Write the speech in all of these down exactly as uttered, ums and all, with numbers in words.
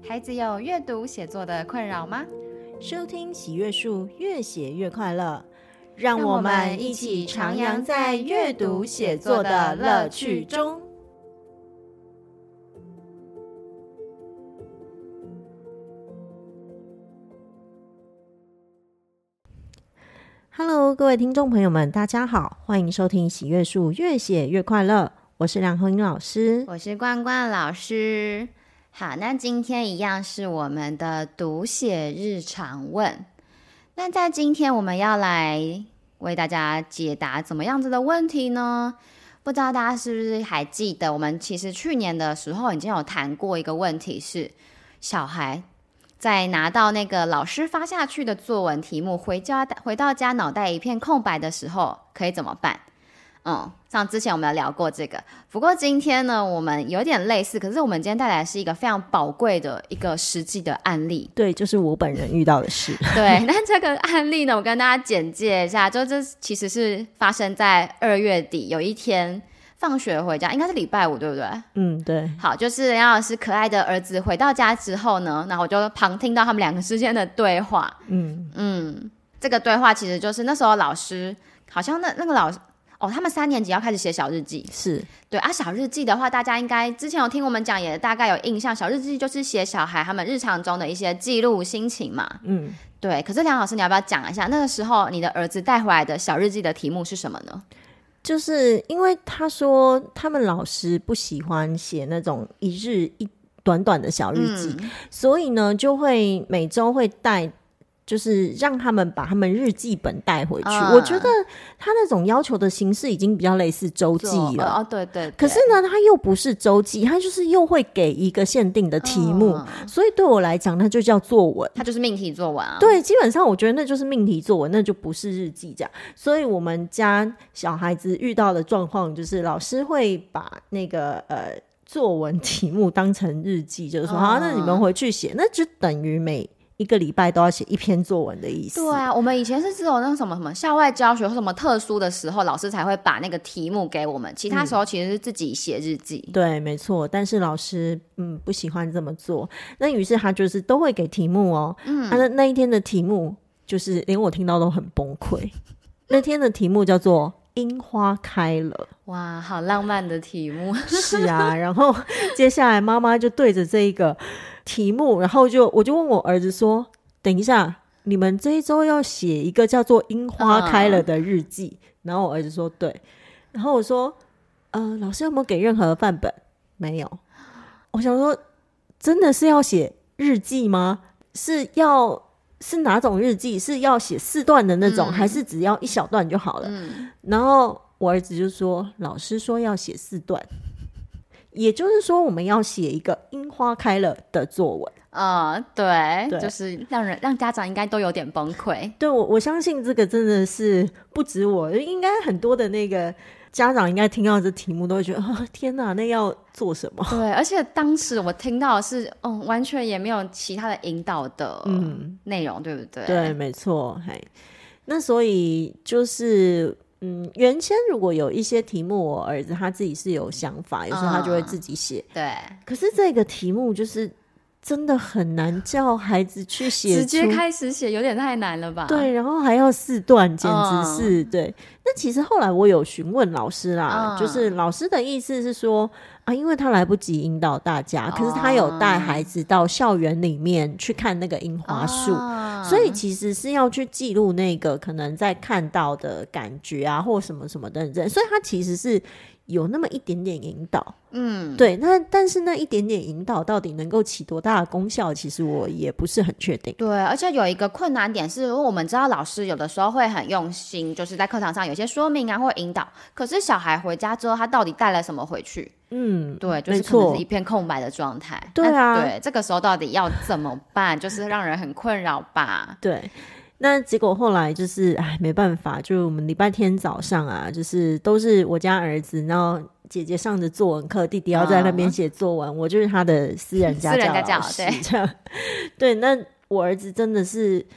孩子有阅读写作的困扰吗？ 收听喜阅树，越写越快乐，让我们一起徜徉在阅读写作的乐趣中。Hello， 各位听众朋友们，大家好，欢迎收听喜阅树，越写越快乐。我是梁红英老师， 我是冠冠老师。好，那今天一样是我们的读写日常问。那在今天我们要来为大家解答怎么样子的问题呢？不知道大家是不是还记得，我们其实去年的时候已经有谈过一个问题，是小孩在拿到那个老师发下去的作文题目，回家回到家脑袋一片空白的时候，可以怎么办？嗯，像之前我们有聊过这个，不过今天呢，我们有点类似，可是我们今天带来的是一个非常宝贵的一个实际的案例。 对，就是我本人遇到的事。 对，那这个案例呢，我跟大家简介一下，就这其实是发生在二月底，有一天放学回家，应该是礼拜五，对不对？ 嗯，对。 好，就是杨老师可爱的儿子回到家之后呢，然后我就旁听到他们两个之间的对话。嗯嗯，这个对话其实就是那时候老师好像那那个老师。哦，他们三年级要开始写小日记， 是对啊。小日记的话，大家应该之前有听我们讲，也大概有印象。小日记就是写小孩他们日常中的一些记录心情嘛。嗯，对。可是梁老师，你要不要讲一下那个时候你的儿子带回来的小日记的题目是什么呢？ 就是因为他说他们老师不喜欢写那种一日一短短的小日记，嗯、所以呢就会每周会带。就是让他们把他们日记本带回去、嗯、我觉得他那种要求的形式已经比较类似周记了。 哦，对 对, 对。 可是呢他又不是周记，他就是又会给一个限定的题目、嗯、所以对我来讲那就叫作文， 他就是命题作文啊。 对，基本上我觉得那就是命题作文，那就不是日记这样。所以我们家小孩子遇到的状况就是老师会把那个呃作文题目当成日记，就是说、嗯、好，那你们回去写，那就等于每一个礼拜都要写一篇作文的意思。 对啊，我们以前是只有那什么什么校外教学或什么特殊的时候，老师才会把那个题目给我们，其他时候其实是自己写日记、嗯、 对，没错。但是老师嗯不喜欢这么做，那于是他就是都会给题目哦。嗯，他、啊、那一天的题目就是连我听到都很崩溃那天的题目叫做樱花开了。 哇，好浪漫的题目是啊，然后接下来妈妈就对着这一个题目，然后就我就问我儿子说，等一下你们这一周要写一个叫做樱花开了的日记、嗯、然后我儿子说对，然后我说呃，老师有没有给任何的范本？没有。我想说真的是要写日记吗？是要是哪种日记？是要写四段的那种、嗯、还是只要一小段就好了、嗯、然后我儿子就说老师说要写四段，也就是说我们要写一个樱花开了的作文。 呃，对，对，就是让人让家长应该都有点崩溃。 对，我我相信这个真的是不止我，应该很多的那个家长应该听到这题目都会觉得、哦、天哪，那要做什么？ 对，而且当时我听到的是嗯，完全也没有其他的引导的内容、嗯、对不对？ 对，没错。嘿，那所以就是嗯，原先如果有一些题目我儿子他自己是有想法，有时候他就会自己写、 嗯、对。 可是这个题目就是真的很难叫孩子去写， 直接开始写有点太难了吧？ 对，然后还要四段，简直是、嗯、对。那其实后来我有询问老师啦、嗯、就是老师的意思是说啊，因为他来不及引导大家、嗯、可是他有带孩子到校园里面去看那个樱花树、嗯、所以其实是要去记录那个可能在看到的感觉啊或什么什么的人，所以他其实是有那么一点点引导。嗯，对。那但是那一点点引导到底能够起多大的功效，其实我也不是很确定。 对，而且有一个困难点是，我们知道老师有的时候会很用心，就是在课堂上有些说明啊或引导，可是小孩回家之后他到底带了什么回去？嗯，对，就是可能是一片空白的状态。 对啊， 对，这个时候到底要怎么办？就是让人很困扰吧。 对。那结果后来就是哎，没办法，就我们礼拜天早上啊，就是都是我家儿子，然后姐姐上着作文课，弟弟要在那边写作文、嗯、我就是他的私人家教老师。 私人家教，对。 对，那我儿子真的是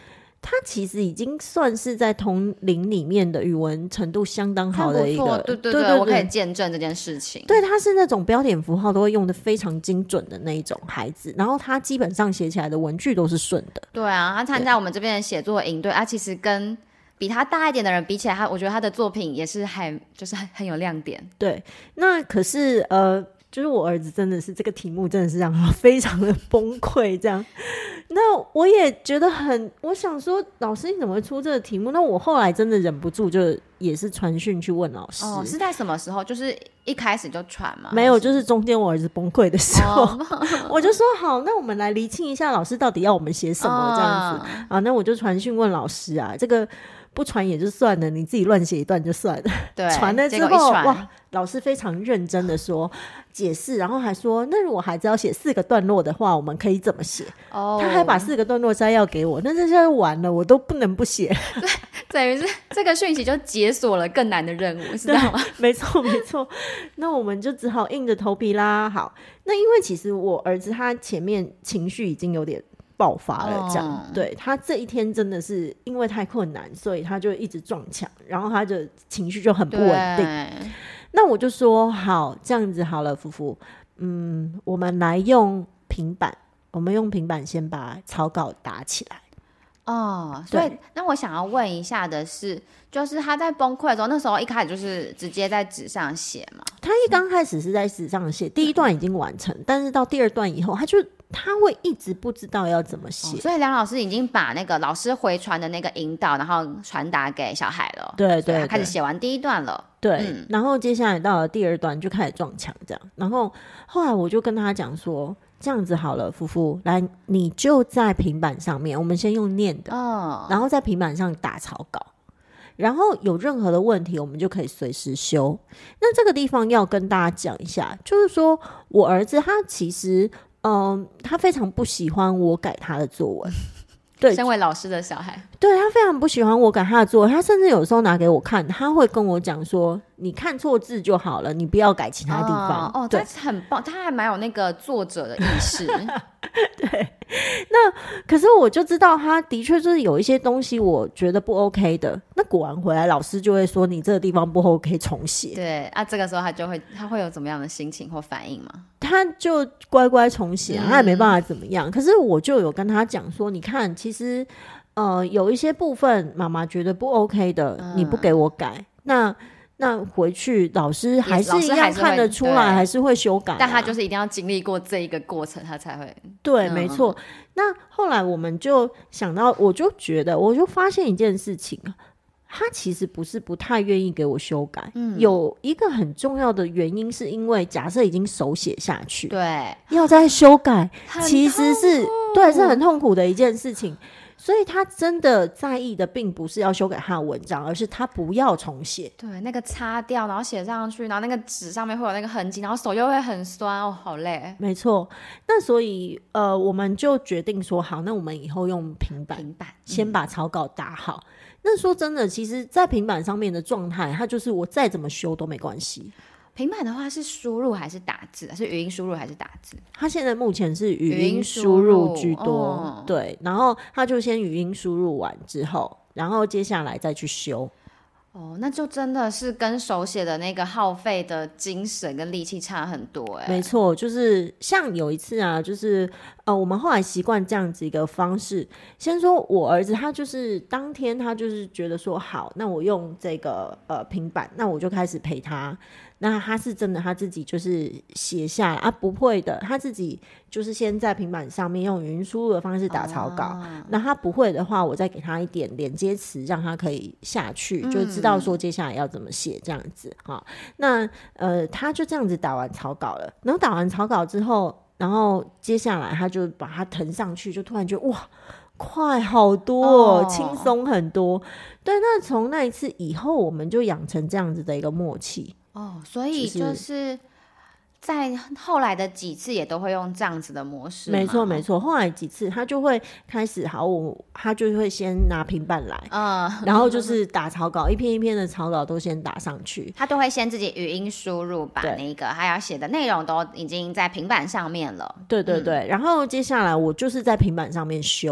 他其实已经算是在同龄里面的语文程度相当好的一个， 对对 对, 对, 对, 对我可以见证这件事情。 对，他是那种标点符号都会用的非常精准的那一种孩子，然后他基本上写起来的文句都是顺的。 对啊，他参加我们这边的写作营队啊，其实跟比他大一点的人比起来，他我觉得他的作品也是还就是很有亮点。 对，那可是呃就是我儿子真的是这个题目真的是让他非常的崩溃这样。那我也觉得很，我想说老师你怎么会出这个题目？那我后来真的忍不住就也是传讯去问老师。 哦，是在什么时候？就是一开始就传吗？ 没有，就是中间我儿子崩溃的时候、哦、我就说好，那我们来厘清一下老师到底要我们写什么这样子、哦、啊。那我就传讯问老师啊，这个不传也就算了，你自己乱写一段就算了。 对， 传了之后哇，老师非常认真的说解释，然后还说那如果孩子要写四个段落的话我们可以怎么写、哦、他还把四个段落摘要给我，那这下完了，我都不能不写。 对，等于是这个讯息就解锁了更难的任务，知道吗？ 没错没错。那我们就只好硬着头皮啦。好，那因为其实我儿子他前面情绪已经有点爆发了这样、哦、对，他这一天真的是因为太困难，所以他就一直撞墙，然后他的情绪就很不稳定。那我就说好，这样子好了，夫妇，嗯，我们来用平板，我们用平板先把草稿打起来。 哦，所以那我想要问一下的是，就是他在崩溃的时候，那时候一开始就是直接在纸上写嘛？ 他一刚开始是在纸上写，第一段已经完成，但是到第二段以后，他就他会一直不知道要怎么写、哦、 所以梁老师已经把那个老师回传的那个引导然后传达给小孩了。 对 对, 对， 他开始写完第一段了。 对、嗯、然后接下来到了第二段就开始撞墙这样，然后后来我就跟他讲说这样子好了，夫妇，来，你就在平板上面，我们先用念的、哦、然后在平板上打草稿，然后有任何的问题我们就可以随时修。那这个地方要跟大家讲一下，就是说我儿子他其实嗯，他非常不喜欢我改他的作文。对， 身为老师的小孩， 对，他非常不喜欢我改他的作文，他甚至有时候拿给我看，他会跟我讲说你看错字就好了，你不要改其他地方。 哦，对，他很棒，他还蛮有那个作者的意识。 对，那可是我就知道他的确就是有一些东西我觉得不 OK 的，那果然回来老师就会说你这个地方不 OK 重写。 对啊，这个时候他就会他会有怎么样的心情或反应吗？ 他就乖乖重写、啊嗯、他也没办法怎么样。可是我就有跟他讲说你看其实呃有一些部分妈妈觉得不 OK 的、嗯、你不给我改，那那回去老师还是一样看得出来，还是会修改、啊、 但他就是一定要经历过这一个过程他才会。 对、嗯、没错。那后来我们就想到，我就觉得我就发现一件事情，他其实不是不太愿意给我修改、嗯、有一个很重要的原因是因为假设已经手写下去， 对， 要再修改其实是对是很痛苦的一件事情，所以他真的在意的并不是要修改他的文章，而是他不要重写。 对，那个擦掉然后写上去，然后那个纸上面会有那个痕迹，然后手又会很酸，哦，好累。没错。那所以呃，我们就决定说好，那我们以后用平板平板先把草稿打好、嗯、那说真的，其实在平板上面的状态，它就是我再怎么修都没关系。 平板的话是输入还是打字？是语音输入还是打字？ 它现在目前是语音输入居多、哦、对，然后它就先语音输入完之后，然后接下来再去修。 哦，那就真的是跟手写的那个耗费的精神跟力气差很多哎。 没错，就是像有一次啊，就是呃，我们后来习惯这样子一个方式。先说我儿子，他就是当天他就是觉得说好，那我用这个呃平板，那我就开始陪他。那他是真的他自己就是写下来啊，不会的他自己就是先在平板上面用语音输入的方式打草稿、啊、那他不会的话我再给他一点连接词让他可以下去、嗯、就知道说接下来要怎么写这样子。好，那呃他就这样子打完草稿了，然后打完草稿之后，然后接下来他就把它腾上去，就突然觉得哇快好多哦，轻松很多。对，那从那一次以后我们就养成这样子的一个默契哦，所以就是在后来的几次也都会用这样子的模式。 没错没错，后来几次他就会开始好，我他就会先拿平板来、嗯、然后就是打草稿，一篇一篇的草稿都先打上去， 他都会先自己语音输入，把那个他要写的内容都已经在平板上面了。 对对对、嗯、然后接下来我就是在平板上面修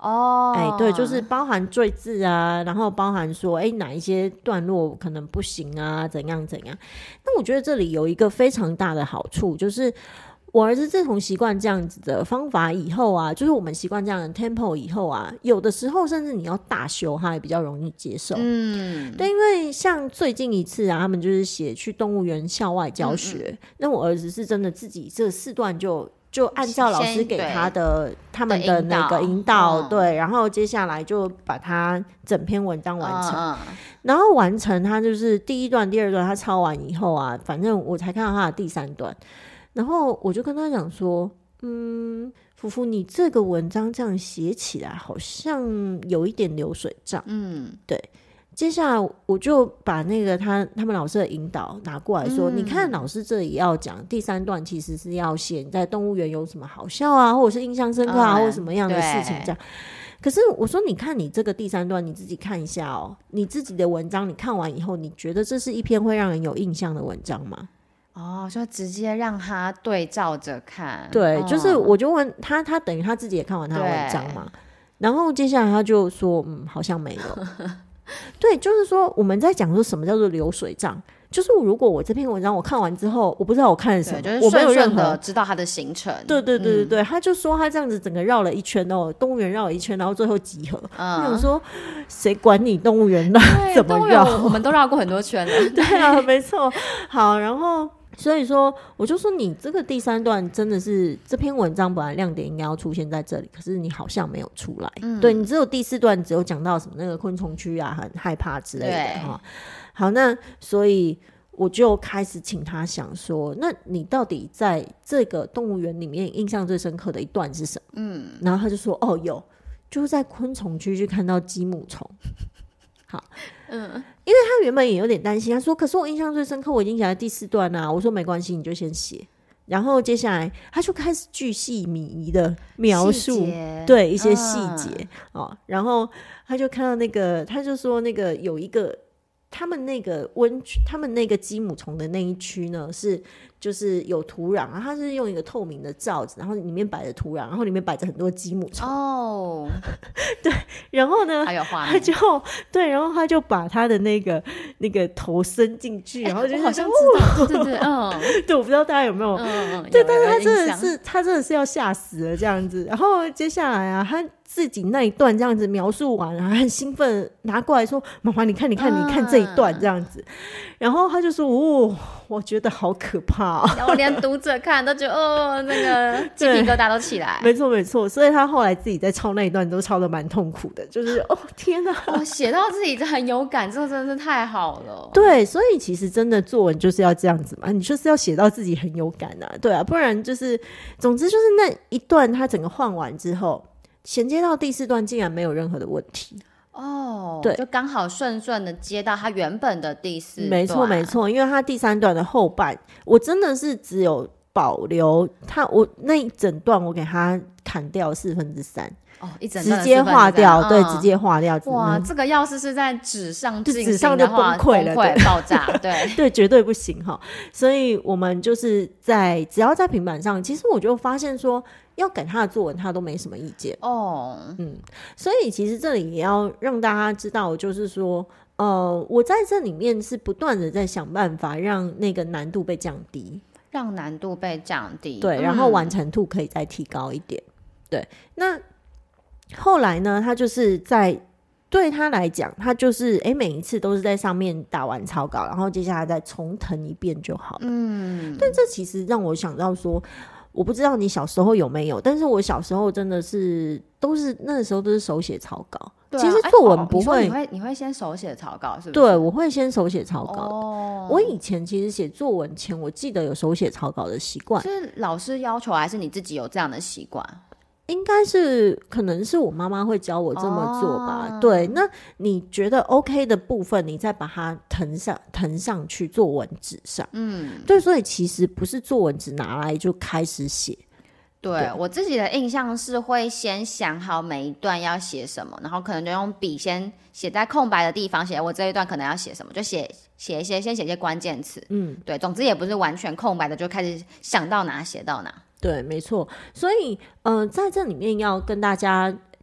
哦， 哎，对，就是包含赘字啊，然后包含说，哎，哪一些段落可能不行啊，怎样怎样。那我觉得这里有一个非常大的好处，就是我儿子自从习惯这样子的方法以后啊，就是我们习惯这样的 tempo 以后啊，有的时候甚至你要大修，他也比较容易接受。嗯，对，因为像最近一次啊，他们就是写去动物园校外教学，嗯嗯，那我儿子是真的自己这四段就就按照老师给他的他们的那个引导，嗯，对，然后接下来就把他整篇文章完成，嗯嗯，然后完成他就是第一段第二段他抄完以后啊，反正我才看到他的第三段，然后我就跟他讲说，嗯，福福，你这个文章这样写起来好像有一点流水账，嗯，对。接下来我就把那个他他们老师的引导拿过来说，嗯，你看老师这里要讲第三段其实是要写你在动物园有什么好笑啊，或者是印象深刻啊，嗯，或者什么样的事情这样。可是我说你看你这个第三段你自己看一下哦，你自己的文章你看完以后，你觉得这是一篇会让人有印象的文章吗？ 哦，就直接让他对照着看。 对， 哦， 就是我就问他，他等于他自己也看完他的文章嘛，然后接下来他就说嗯，好像没有。对，就是说我们在讲说什么叫做流水账，就是如果我这篇文章我看完之后我不知道我看了什么， 就是顺顺的我没有任何知道他的行程。 对对对对对，嗯，他就说他这样子整个绕了一圈哦，动物园绕了一圈，然后最后集合。嗯，我想说谁管你动物园怎么绕， 我们都绕过很多圈了。 对啊，没错。好，然后所以说我就说你这个第三段真的是这篇文章本来亮点应该要出现在这里，可是你好像没有出来。嗯，对，你只有第四段只有讲到什么那个昆虫区啊很害怕之类的哈。好，那所以我就开始请他想说，那你到底在这个动物园里面印象最深刻的一段是什么？嗯，然后他就说哦有，就是在昆虫区去看到鸡母虫。好，嗯，因为他原本也有点担心，他说可是我印象最深刻我已经写在第四段啊，我说没关系你就先写，然后接下来他就开始巨细靡遗的描述对一些细节，嗯哦，然后他就看到那个他就说那个有一个他们那个温区他们那个鸡母虫的那一区呢是就是有土壤，它是用一个透明的罩子，然后里面摆着土壤，然后里面摆着很多鸡母虫哦，对，然后呢还有画面， 他就对，然后他就把他的那个那个头伸进去，然后就我好像知道，对对对，嗯， 对，我不知道大家有没有，嗯，对，但是他真的是他真的是要吓死了这样子，然后接下来啊，他自己那一段这样子描述完，然后很兴奋拿过来说：“妈妈，你看，你看，你看这一段这样子。嗯”然后他就说：“哦，我觉得好可怕、哦。” 然后连读者看都觉得哦，那个鸡皮疙瘩都起来。 没错，没错。所以他后来自己在抄那一段都抄得蛮痛苦的，就是哦天哪， 哦，写到自己很有感，这真的是太好了。 对，所以其实真的作文就是要这样子嘛，你就是要写到自己很有感啊，对啊，不然就是总之就是那一段他整个换完之后。衔接到第四段竟然没有任何的问题哦，对，就刚好顺顺的接到他原本的第四段， 没错没错，因为他第三段的后半我真的是只有保留他，我那一整段我给他砍掉四分之三哦，一整段直接划掉、嗯、对，直接划掉。 哇，这个要是是在纸上进行的话， 纸上就崩溃了， 崩溃爆炸，对对，绝对不行哈。所以我们就是在只要在平板上，其实我就发现说要改他的作文他都没什么意见哦，嗯，所以其实这里也要让大家知道，就是说呃，我在这里面是不断的在想办法让那个难度被降低， 让难度被降低， 对，然后完成度可以再提高一点、嗯、对。那后来呢他就是在对他来讲他就是哎，每一次都是在上面打完草稿，然后接下来再重誊一遍就好了，嗯，但这其实让我想到说，我不知道你小时候有没有，但是我小时候真的是都是那个时候都是手写草稿、啊、其实作文不会、 欸哦、你, 会你会先手写草稿是不是？ 对，我会先手写草稿、哦、我以前其实写作文前我记得有手写草稿的习惯， 是老师要求还是你自己有这样的习惯？ 应该是可能是我妈妈会教我这么做吧、哦、对，那你觉得 OK 的部分你再把它誊上誊上去作文纸上，嗯，对，所以其实不是作文纸拿来就开始写。 对, 对我自己的印象是会先想好每一段要写什么，然后可能就用笔先写在空白的地方，写我这一段可能要写什么，就写写一些先写一些关键词，嗯，对，总之也不是完全空白的就开始想到哪写到哪。 对，没错。所以呃，在这里面要跟大家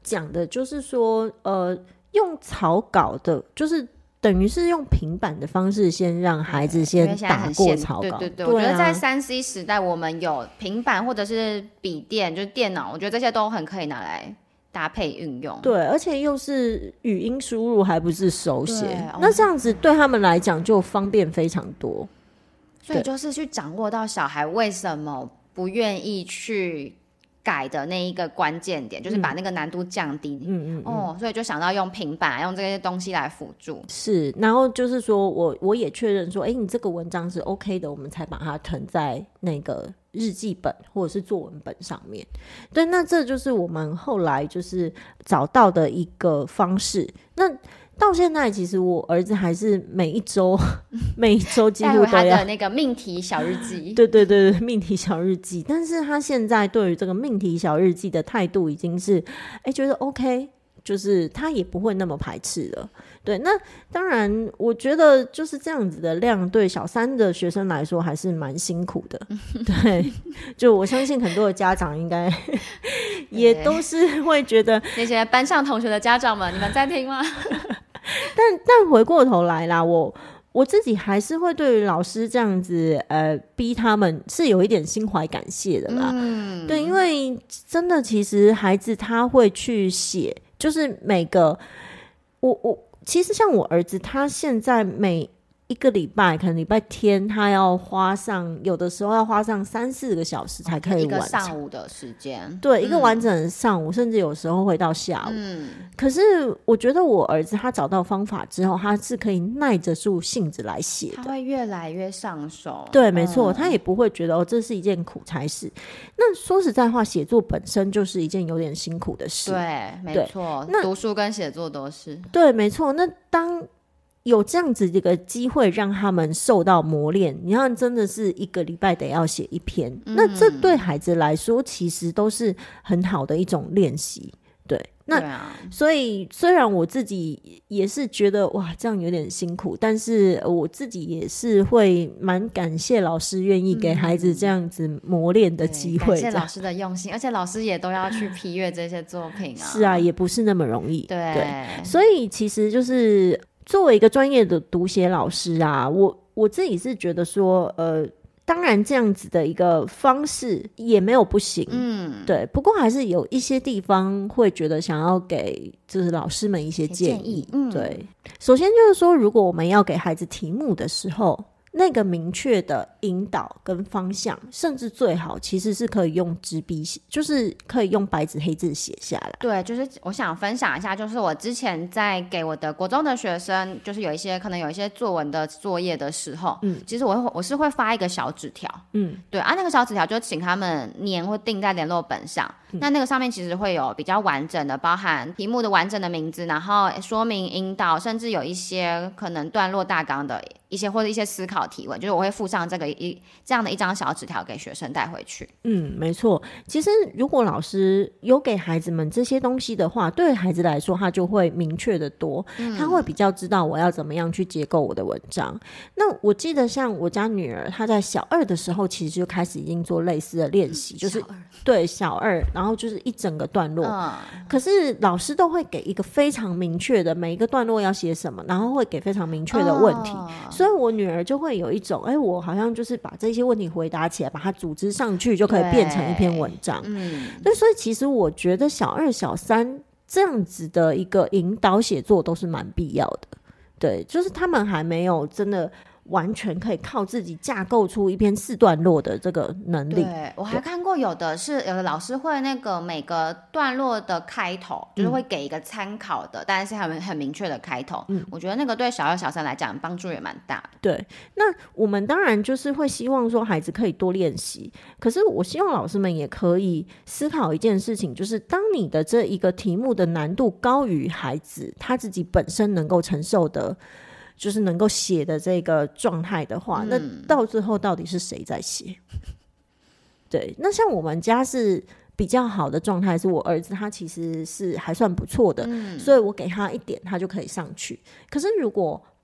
讲的就是说呃用草稿的，就是等于是用平板的方式先让孩子先打过草稿。 对对对， 对啊、 我觉得在 三 C 时代，我们有平板或者是笔电，就是电脑，我觉得这些都很可以拿来搭配运用。 对，而且又是语音输入，还不是手写， 哦、 那这样子对他们来讲就方便非常多。 所以就是去掌握到小孩为什么不愿意去改的那一个关键点，就是把那个难度降低。嗯嗯哦，所以就想到用平板，用这些东西来辅助。 是，然后就是说我我也确认说，哎，你这个文章是 OK 的，我们才把它誊在那个日记本或者是作文本上面。对，那这就是我们后来就是找到的一个方式。那到现在其实我儿子还是每一周每一周几乎都要他的那个命题小日记。 对对对对，命题小日记。但是他现在对于这个命题小日记的态度已经是哎觉得 OK， 就是他也不会那么排斥了。对，那当然我觉得就是这样子的量对小三的学生来说还是蛮辛苦的。对，就我相信很多的家长应该也都是会觉得那些班上同学的家长们，你们在听吗？ 但但回过头来啦，我我自己还是会对于老师这样子呃逼他们是有一点心怀感谢的啦。嗯，对，因为真的其实孩子他会去写，就是每个我我其实像我儿子，他现在每一个礼拜可能礼拜天他要花上，有的时候要花上三四个小时才可以完成、哦、一个上午的时间。 对、嗯、一个完整的上午，甚至有时候会到下午、嗯、可是我觉得我儿子他找到方法之后，他是可以耐着住性子来写的， 他会越来越上手。 对，没错、嗯、他也不会觉得哦这是一件苦差事。那说实在话，写作本身就是一件有点辛苦的事。 对，没错，那读书跟写作都是。 对，没错。那当有这样子一个机会让他们受到磨练，你看真的是一个礼拜得要写一篇、嗯、那这对孩子来说其实都是很好的一种练习。对，那对啊， 所以虽然我自己也是觉得哇这样有点辛苦，但是我自己也是会蛮感谢老师愿意给孩子这样子磨练的机会、嗯、 感谢老师的用心，而且老师也都要去批阅这些作品啊。 是啊，也不是那么容易。 对, 对，所以其实就是作为一个专业的读写老师啊，我我自己是觉得说呃当然这样子的一个方式也没有不行，嗯，对，不过还是有一些地方会觉得想要给就是老师们一些建议, 建议、嗯、对，首先就是说如果我们要给孩子题目的时候，那个明确的引导跟方向，甚至最好其实是可以用纸笔写，就是可以用白纸黑字写下来。 对，就是我想分享一下，就是我之前在给我的国中的学生，就是有一些可能有一些作文的作业的时候，嗯，其实我会我是会发一个小纸条，嗯，对啊，那个小纸条就请他们粘或订在联络本上、嗯、那那个上面其实会有比较完整的，包含题目的完整的名字，然后说明引导，甚至有一些可能段落大纲的一些或者一些思考提问，就是我会附上这个一这样的一张小纸条给学生带回去。 嗯，没错。其实如果老师有给孩子们这些东西的话，对孩子来说他就会明确的多、嗯、他会比较知道我要怎么样去结构我的文章。那我记得像我家女儿，她在小二的时候其实就开始已经做类似的练习、嗯、就是对小二，然后就是一整个段落、嗯、可是老师都会给一个非常明确的每一个段落要写什么，然后会给非常明确的问题、哦，所以我女儿就会有一种哎，我好像就是把这些问题回答起来，把它组织上去就可以变成一篇文章。嗯，对，所以其实我觉得小二小三这样子的一个引导写作都是蛮必要的。对，就是他们还没有真的完全可以靠自己架构出一篇四段落的这个能力。 对，我还看过有的是有的老师会那个每个段落的开头就是会给一个参考的、嗯、但是很很明确的开头、嗯、我觉得那个对小二小三来讲帮助也蛮大的。 对，那我们当然就是会希望说孩子可以多练习，可是我希望老师们也可以思考一件事情，就是当你的这一个题目的难度高于孩子他自己本身能够承受的，就是能够写的这个状态的话、嗯、那到最后到底是谁在写？对，那像我们家是比较好的状态，是我儿子他其实是还算不错的、嗯、所以我给他一点他就可以上去。可是如果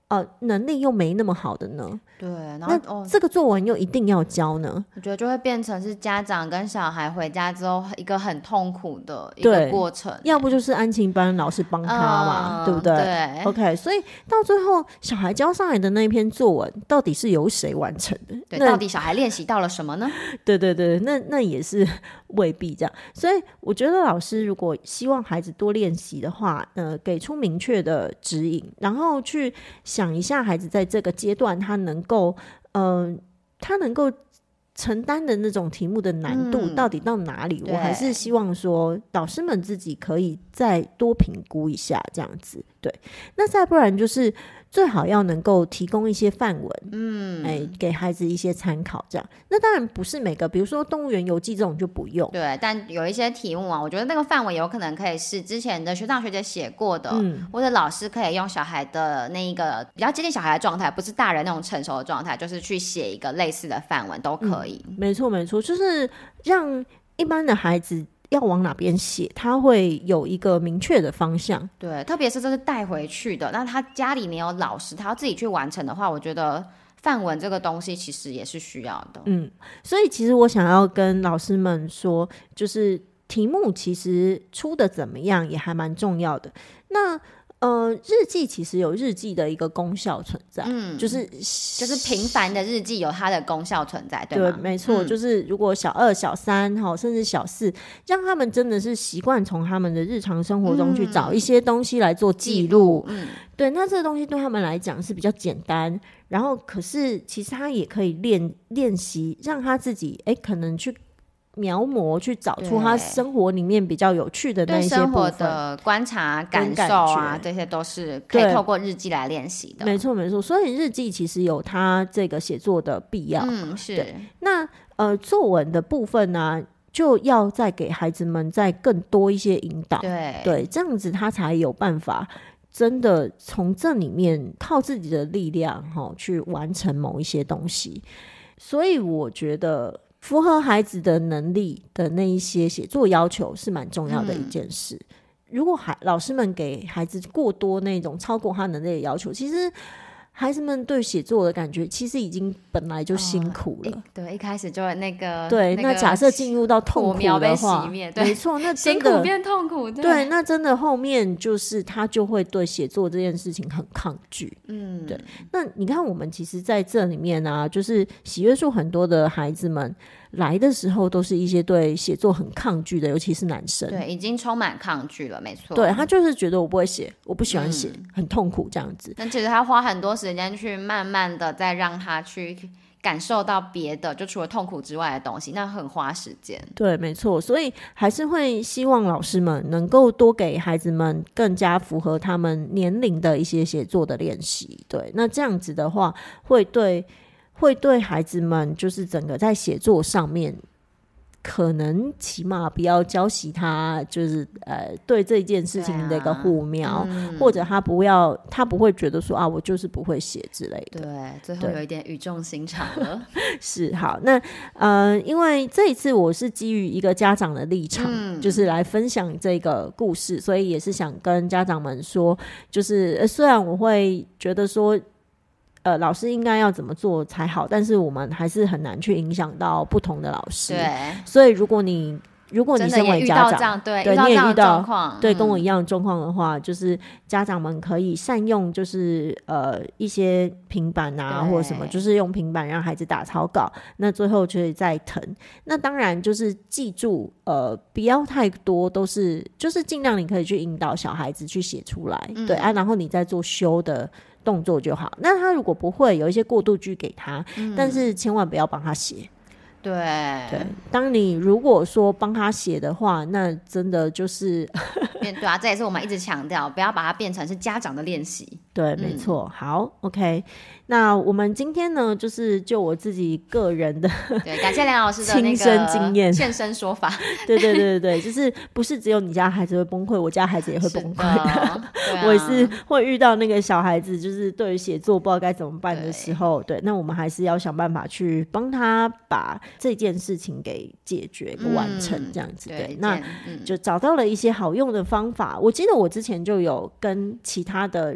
呃能力又没那么好的呢？ 对，然后那、 哦、 这个作文又一定要教呢？ 我觉得就会变成是家长跟小孩回家之后一个很痛苦的一个过程， 要不就是安亲班老师帮他嘛、嗯、对不对？ 对 OK， 所以到最后小孩交上来的那篇作文到底是由谁完成的？ 对，到底小孩练习到了什么呢？ 对对对，那那也是未必这样。所以我觉得老师如果希望孩子多练习的话，呃，给出明确的指引，然后去想一下孩子在这个阶段他能够嗯、呃，他能够承担的那种题目的难度到底到哪里、嗯、我还是希望说老师们自己可以再多评估一下这样子。对，那再不然就是最好要能够提供一些范文，嗯，哎，给孩子一些参考这样。那当然不是每个，比如说动物园游记这种就不用， 对，但有一些题目啊，我觉得那个范文有可能可以是之前的学长学姐写过的、嗯、或者老师可以用小孩的那一个比较接近小孩的状态，不是大人那种成熟的状态，就是去写一个类似的范文都可以、 嗯、没错没错，就是让一般的孩子要往哪边写，他会有一个明确的方向。 对，特别是这是带回去的，那他家里没有老师，他要自己去完成的话，我觉得范文这个东西其实也是需要的。 嗯，所以其实我想要跟老师们说，就是题目其实出的怎么样也还蛮重要的。那呃，日记其实有日记的一个功效存在，嗯，就是就是平凡的日记有它的功效存在，对吗？ 对，没错、嗯，就是如果小二、小三甚至小四，让他们真的是习惯从他们的日常生活中去找一些东西来做记录，嗯，对，那这个东西对他们来讲是比较简单，然后可是其实他也可以练练习，让他自己哎可能去描摹，去找出他生活里面比较有趣的那一些部分， 对生活的观察感受啊，这些都是可以透过日记来练习的。 没错没错，所以日记其实有它这个写作的必要。 嗯，是。 那呃作文的部分呢、啊，就要再给孩子们再更多一些引导， 对对，这样子他才有办法真的从这里面靠自己的力量、哦、去完成某一些东西。所以我觉得符合孩子的能力的那一些写作要求是蛮重要的一件事、嗯、如果孩老师们给孩子过多那种超过他能力的要求，其实孩子们对写作的感觉其实已经本来就辛苦了、哦、 对，一开始就那个对、 那個、 那假设进入到痛苦的话，没错，那真的辛苦变痛苦， 对, 对，那真的后面就是他就会对写作这件事情很抗拒。嗯，对。那你看我们其实在这里面啊，就是喜悦树很多的孩子们来的时候都是一些对写作很抗拒的，尤其是男生， 对，已经充满抗拒了，没错。 对，他就是觉得我不会写，我不喜欢写、嗯、很痛苦这样子。 那其实他花很多时间去慢慢的再让他去感受到别的，就除了痛苦之外的东西，那很花时间。 对，没错，所以还是会希望老师们能够多给孩子们更加符合他们年龄的一些写作的练习。对，那这样子的话会对会对孩子们就是整个在写作上面可能起码不要浇熄他就是呃对这件事情的一个护苗、啊嗯、或者他不要他不会觉得说啊我就是不会写之类的。 对，最后有一点语重心长了。 是，好，那呃因为这一次我是基于一个家长的立场、嗯、就是来分享这个故事，所以也是想跟家长们说，就是虽然我会觉得说呃，老师应该要怎么做才好，但是我们还是很难去影响到不同的老师。 对， 所以如果你如果你身为家长， 对， 对， 你也遇到对、 嗯、 跟我一样的状况的话，就是家长们可以善用，就是呃一些平板啊或者什么，就是用平板让孩子打草稿，那最后就会再誊。那当然就是记住，呃，不要太多，都是就是尽量你可以去引导小孩子去写出来，嗯、对啊，然后你再做修的动作就好。那他如果不会，有一些过渡句给他、嗯、但是千万不要帮他写。 对对，当你如果说帮他写的话，那真的就是对啊，这也是我们一直强调，不要把它变成是家长的练习。 对，没错、嗯、好 OK， 那我们今天呢就是就我自己个人的对，感谢梁老师的那个亲身经验现身说法。 对对对对对，就是不是只有你家孩子会崩溃，我家孩子也会崩溃的, 的、啊、我也是会遇到那个小孩子就是对于写作不知道该怎么办的时候， 对, 对，那我们还是要想办法去帮他把这件事情给解决给完成这样子、嗯、对, 对，那就找到了一些好用的方法。我记得我之前就有跟其他的人就是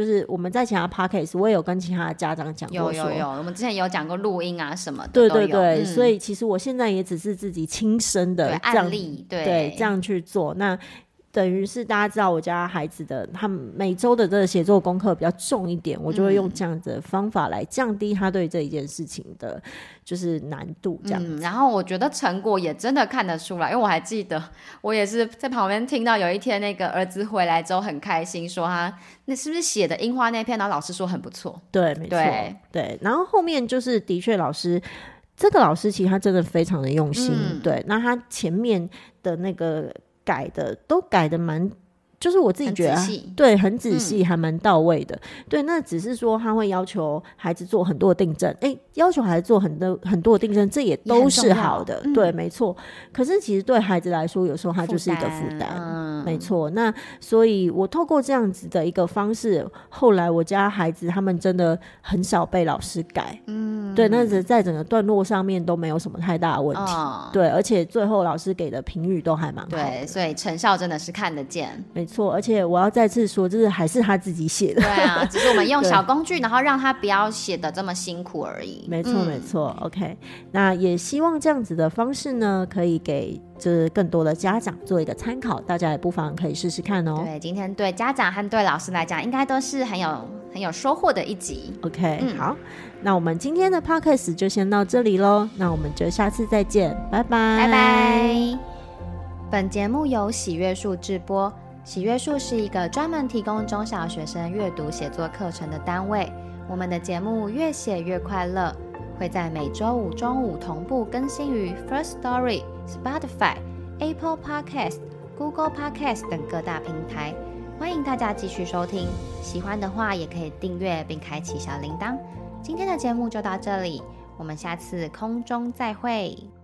就是我们在其他 podcast 我也有跟其他的家长讲过说， 有有有，我们之前有讲过录音啊什么的， 对对对、 嗯、 所以其实我现在也只是自己亲身的案例，对对这样去做。那等于是大家知道我家孩子的他们每周的这个写作功课比较重一点，我就会用这样的方法来降低他对这一件事情的就是难度这样子、 嗯、然后我觉得成果也真的看得出来，因为我还记得我也是在旁边听到有一天那个儿子回来之后很开心说他那是不是写的樱花那篇，然后老师说很不错， 对没错对, 对然后后面就是的确老师这个老师其实他真的非常的用心、嗯、对，那他前面的那个改的都改的蛮，就是我自己觉得很仔细， 对，很仔细、嗯、还蛮到位的。对，那只是说他会要求孩子做很多的订正，哎，要求孩子做很多很多的订正，这也都是好的， 嗯、 对，没错。可是其实对孩子来说，有时候他就是一个负担，嗯、没错。那所以我透过这样子的一个方式，后来我家孩子他们真的很少被老师改，嗯，对，那在整个段落上面都没有什么太大的问题，哦、对，而且最后老师给的评语都还蛮好的， 对，所以成效真的是看得见， 没错。而且我要再次说，就是还是他自己写的， 对啊，只是我们用小工具，然后让他不要写的这么辛苦而已。 没错，嗯、没错。OK， 那也希望这样子的方式呢，可以给就是更多的家长做一个参考，大家也不妨可以试试看哦。 对，今天对家长和对老师来讲，应该都是很有很有收获的一集。 OK，、嗯、好，那我们今天的 Podcast 就先到这里咯，那我们就下次再见，拜拜， 拜拜。本节目由喜阅树制播。喜阅树是一个专门提供中小学生阅读写作课程的单位。我们的节目越写越快乐，会在每周五中午同步更新于 Firstory、Spotify、Apple Podcast、Google Podcast 等各大平台。欢迎大家继续收听，喜欢的话也可以订阅并开启小铃铛。今天的节目就到这里，我们下次空中再会。